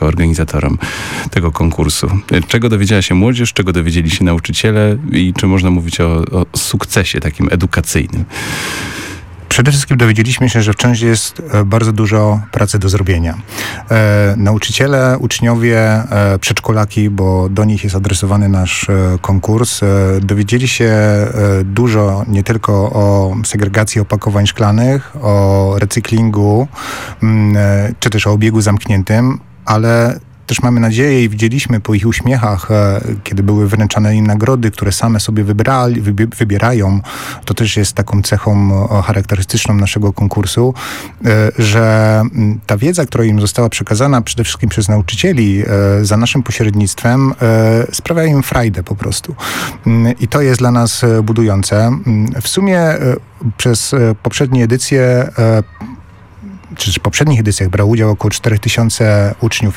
organizatorom tego konkursu. Czego dowiedziała się młodzież, czego dowiedzieli się nauczyciele i czy można mówić o sukcesie takim edukacyjnym? Przede wszystkim dowiedzieliśmy się, że wciąż jest bardzo dużo pracy do zrobienia. Nauczyciele, uczniowie, przedszkolaki, bo do nich jest adresowany nasz konkurs, dowiedzieli się dużo nie tylko o segregacji opakowań szklanych, o recyklingu, czy też o obiegu zamkniętym, ale też mamy nadzieję i widzieliśmy po ich uśmiechach, kiedy były wręczane im nagrody, które same sobie wybierają, to też jest taką cechą charakterystyczną naszego konkursu, że ta wiedza, która im została przekazana przede wszystkim przez nauczycieli za naszym pośrednictwem, sprawia im frajdę po prostu. I to jest dla nas budujące. W sumie przez poprzednie edycje czy w poprzednich edycjach brało udział około 4000 uczniów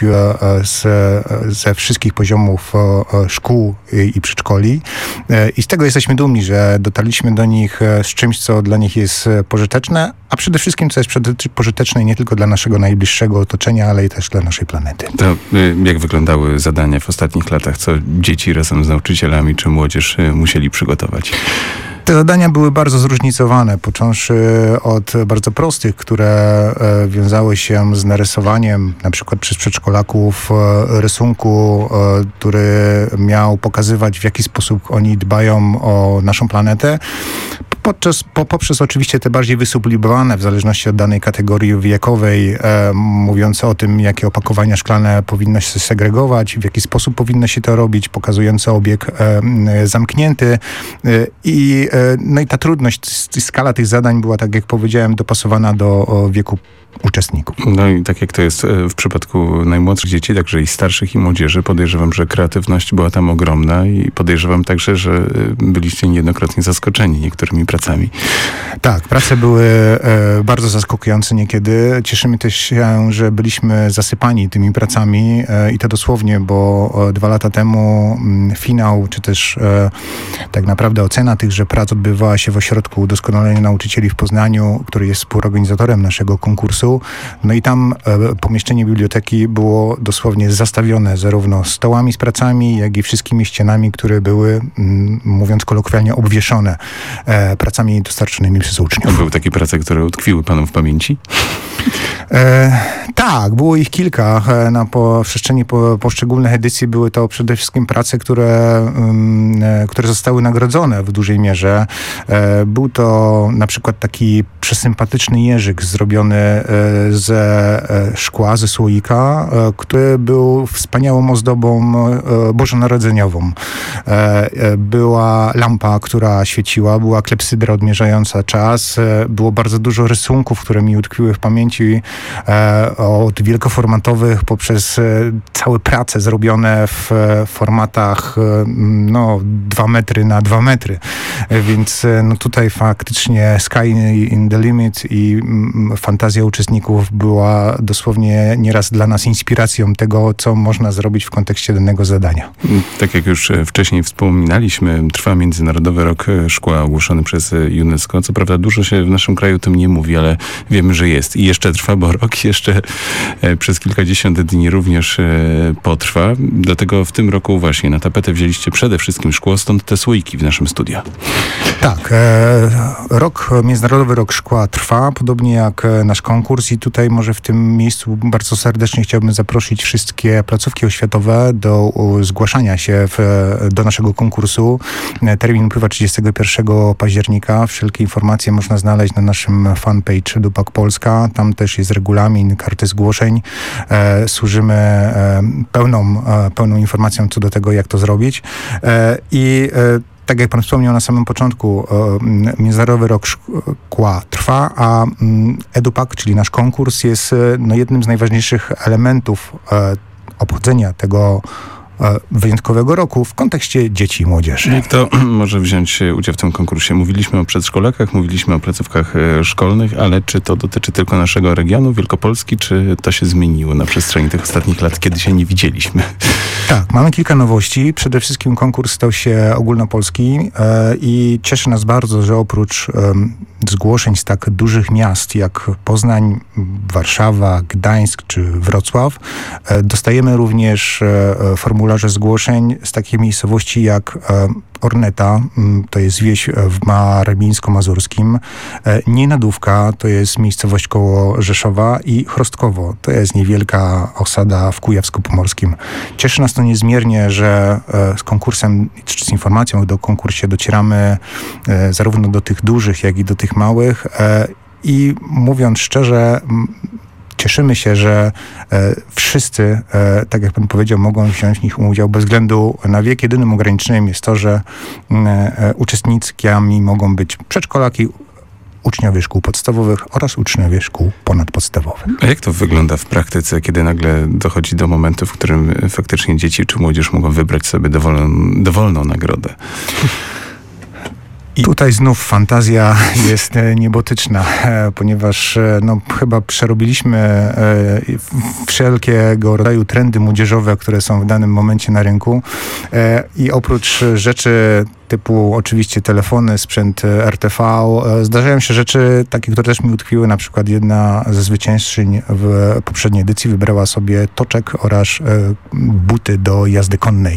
ze wszystkich poziomów szkół i przedszkoli. I z tego jesteśmy dumni, że dotarliśmy do nich z czymś, co dla nich jest pożyteczne, a przede wszystkim, co jest pożyteczne nie tylko dla naszego najbliższego otoczenia, ale i też dla naszej planety. To jak wyglądały zadania w ostatnich latach? Co dzieci razem z nauczycielami czy młodzież musieli przygotować? Te zadania były bardzo zróżnicowane, począwszy od bardzo prostych, które wiązały się z narysowaniem, na przykład przez przedszkolaków, rysunku, który miał pokazywać, w jaki sposób oni dbają o naszą planetę, poprzez oczywiście te bardziej wysublimowane, w zależności od danej kategorii wiekowej, mówiące o tym, jakie opakowania szklane powinno się segregować, w jaki sposób powinno się to robić, pokazujące obieg zamknięty. No i ta trudność, skala tych zadań była, tak jak powiedziałem, dopasowana do wieku uczestników. No i tak jak to jest w przypadku najmłodszych dzieci, także i starszych i młodzieży, podejrzewam, że kreatywność była tam ogromna i podejrzewam także, że byliście niejednokrotnie zaskoczeni niektórymi pracami. Tak, prace były bardzo zaskakujące niekiedy. Cieszymy też się, że byliśmy zasypani tymi pracami i to dosłownie, bo 2 lata temu finał, czy też tak naprawdę ocena tychże prac odbywała się w Ośrodku Doskonalenia Nauczycieli w Poznaniu, który jest współorganizatorem naszego konkursu. No i tam pomieszczenie biblioteki było dosłownie zastawione zarówno stołami z pracami, jak i wszystkimi ścianami, które były, mówiąc kolokwialnie, obwieszone pracami dostarczonymi przez uczniów. Były takie prace, które utkwiły panu w pamięci? Tak, było ich kilka. Na przestrzeni poszczególnych edycji były to przede wszystkim prace, które zostały nagrodzone w dużej mierze. Był to na przykład taki przesympatyczny jeżyk zrobiony ze szkła, ze słoika, który był wspaniałą ozdobą bożonarodzeniową. Była lampa, która świeciła, była klepsydra odmierzająca czas, było bardzo dużo rysunków, które mi utkwiły w pamięci, od wielkoformatowych poprzez całe prace zrobione w formatach 2 metry na 2 metry. Więc tutaj faktycznie sky in the limit i fantazja uczestników była dosłownie nieraz dla nas inspiracją tego, co można zrobić w kontekście danego zadania. Tak jak już wcześniej wspominaliśmy, trwa Międzynarodowy Rok Szkła ogłoszony przez UNESCO. Co prawda dużo się w naszym kraju o tym nie mówi, ale wiemy, że jest. I jeszcze trwa, bo rok jeszcze przez kilkadziesiąt dni również potrwa. Dlatego w tym roku właśnie na tapetę wzięliście przede wszystkim szkło, stąd te słoiki w naszym studio. Tak, Międzynarodowy Rok Szkła trwa, podobnie jak nasz konkurs i tutaj może w tym miejscu bardzo serdecznie chciałbym zaprosić wszystkie placówki oświatowe do zgłaszania się do naszego konkursu. Termin upływa 31 października. Wszelkie informacje można znaleźć na naszym fanpage Dupak Polska. Tam też jest regulamin, karty zgłoszeń. Służymy pełną informacją co do tego, jak to zrobić. Tak jak pan wspomniał na samym początku, Międzynarodowy Rok Szkła trwa, a EduPak, czyli nasz konkurs, jest jednym z najważniejszych elementów obchodzenia tego wyjątkowego roku w kontekście dzieci i młodzieży. Jak to może wziąć udział w tym konkursie? Mówiliśmy o przedszkolakach, mówiliśmy o placówkach szkolnych, ale czy to dotyczy tylko naszego regionu, Wielkopolski, czy to się zmieniło na przestrzeni tych ostatnich lat, kiedy się nie widzieliśmy? Tak, mamy kilka nowości. Przede wszystkim konkurs stał się ogólnopolski i cieszy nas bardzo, że oprócz zgłoszeń z tak dużych miast jak Poznań, Warszawa, Gdańsk czy Wrocław, dostajemy również formularze zgłoszeń z takich miejscowości jak Orneta, to jest wieś w Marebińsko-Mazurskim, Nienadówka, to jest miejscowość koło Rzeszowa i Chrostkowo, to jest niewielka osada w Kujawsko-Pomorskim. Cieszy nas to niezmiernie, że z konkursem, czy z informacją o konkursie docieramy zarówno do tych dużych, jak i do tych małych i mówiąc szczerze, cieszymy się, że wszyscy, tak jak pan powiedział, mogą wziąć w nich udział bez względu na wiek. Jedynym ograniczeniem jest to, że uczestnikami mogą być przedszkolaki, uczniowie szkół podstawowych oraz uczniowie szkół ponadpodstawowych. A jak to wygląda w praktyce, kiedy nagle dochodzi do momentu, w którym faktycznie dzieci czy młodzież mogą wybrać sobie dowolną nagrodę? I tutaj znów fantazja jest niebotyczna, ponieważ chyba przerobiliśmy wszelkiego rodzaju trendy młodzieżowe, które są w danym momencie na rynku i oprócz rzeczy typu oczywiście telefony, sprzęt RTV, zdarzają się rzeczy takie, które też mi utkwiły. Na przykład jedna ze zwyciężczyń w poprzedniej edycji wybrała sobie toczek oraz buty do jazdy konnej.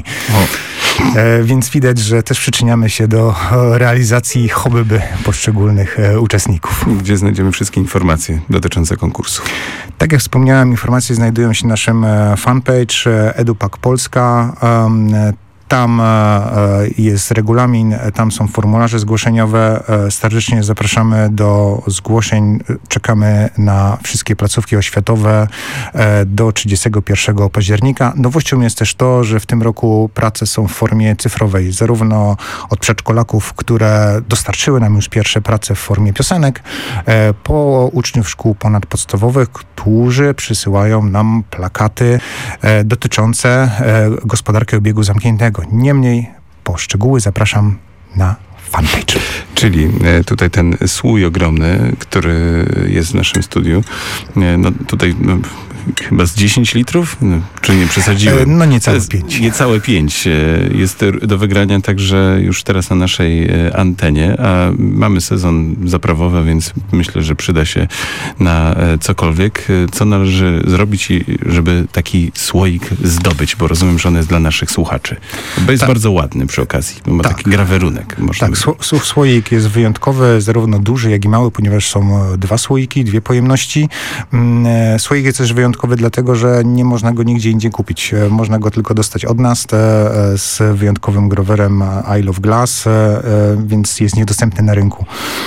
Więc widać, że też przyczyniamy się do realizacji hobby poszczególnych uczestników. Gdzie znajdziemy wszystkie informacje dotyczące konkursu? Tak jak wspomniałem, informacje znajdują się na naszym fanpage EduPak Polska. Tam jest regulamin, tam są formularze zgłoszeniowe. Serdecznie zapraszamy do zgłoszeń. Czekamy na wszystkie placówki oświatowe do 31 października. Nowością jest też to, że w tym roku prace są w formie cyfrowej, zarówno od przedszkolaków, które dostarczyły nam już pierwsze prace w formie piosenek, po uczniów szkół ponadpodstawowych, którzy przysyłają nam plakaty dotyczące gospodarki obiegu zamkniętego. Niemniej po szczegóły zapraszam na fanpage. Czyli tutaj ten słój ogromny, który jest w naszym studiu, tutaj chyba z 10 litrów? Czy nie przesadziłem? Niecałe 5. Niecałe 5 jest do wygrania także już teraz na naszej antenie, a mamy sezon zaprawowy, więc myślę, że przyda się na cokolwiek. Co należy zrobić, żeby taki słoik zdobyć, bo rozumiem, że on jest dla naszych słuchaczy. Bo jest bardzo ładny przy okazji, bo ma taki grawerunek. Słoik jest wyjątkowy, zarówno duży, jak i mały, ponieważ są 2 słoiki, 2 pojemności. Słoik jest też wyjątkowy dlatego, że nie można go nigdzie indziej kupić. Można go tylko dostać od nas z wyjątkowym growerem I Love Glass, więc jest niedostępny na rynku.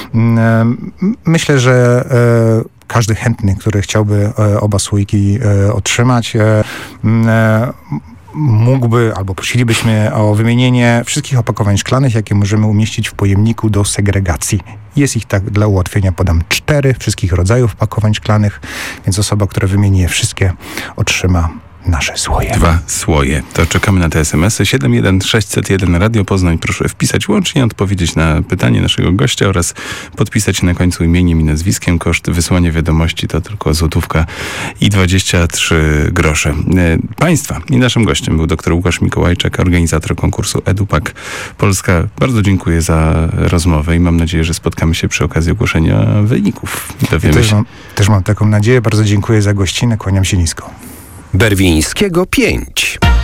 Myślę, że każdy chętny, który chciałby oba słoiki otrzymać, mógłby, albo prosilibyśmy o wymienienie wszystkich opakowań szklanych, jakie możemy umieścić w pojemniku do segregacji. Jest ich tak, dla ułatwienia podam 4 wszystkich rodzajów opakowań szklanych, więc osoba, która wymieni je wszystkie, otrzyma nasze słoje. 2 słoje. To czekamy na te SMS-y. 71601 Radio Poznań. Proszę wpisać łącznie, odpowiedzieć na pytanie naszego gościa oraz podpisać na końcu imieniem i nazwiskiem. Koszt wysłania wiadomości to tylko złotówka i 23 grosze. Państwa i naszym gościem był dr Łukasz Mikołajczak, organizator konkursu EduPak Polska. Bardzo dziękuję za rozmowę i mam nadzieję, że spotkamy się przy okazji ogłoszenia wyników. Dowiemy się. Też mam taką nadzieję. Bardzo dziękuję za gościnę. Kłaniam się nisko. Berwińskiego 5.